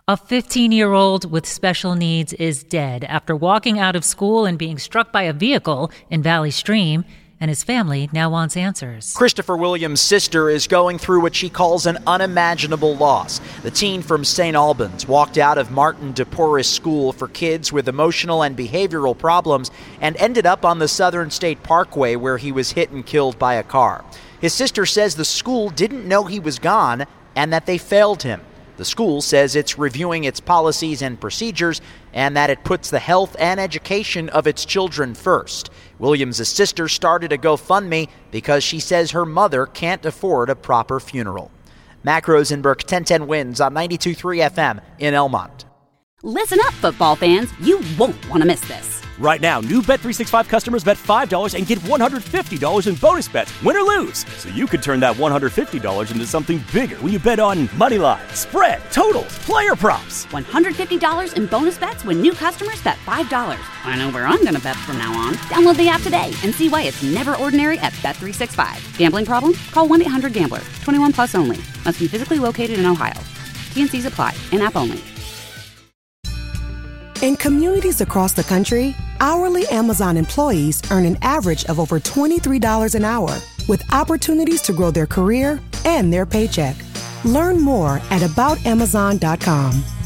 A 15-year-old with special needs is dead after walking out of school and being struck by a vehicle in Valley Stream, and his family now wants answers. Christopher Williams' sister is going through what she calls an unimaginable loss. The teen from St. Albans walked out of Martin de Porres School for kids with emotional and behavioral problems and ended up on the Southern State Parkway where he was hit and killed by a car. His sister says the school didn't know he was gone and that they failed him. The school says it's reviewing its policies and procedures and that it puts the health and education of its children first. Williams' sister started a GoFundMe because she says her mother can't afford a proper funeral. Mac Rosenberg, 1010 Wins on 92.3 FM in Elmont. Listen up, football fans. You won't want to miss this. Right now, new Bet365 customers bet $5 and get $150 in bonus bets, win or lose. So you could turn that $150 into something bigger when you bet on money line, spread, totals, player props. $150 in bonus bets when new customers bet $5. I know where I'm going to bet from now on. Download the app today and see why it's never ordinary at Bet365. Gambling problem? Call 1-800-GAMBLER. 21 plus only. Must be physically located in Ohio. T&Cs apply. In-app only. In communities across the country, hourly Amazon employees earn an average of over $23 an hour, with opportunities to grow their career and their paycheck. Learn more at aboutamazon.com.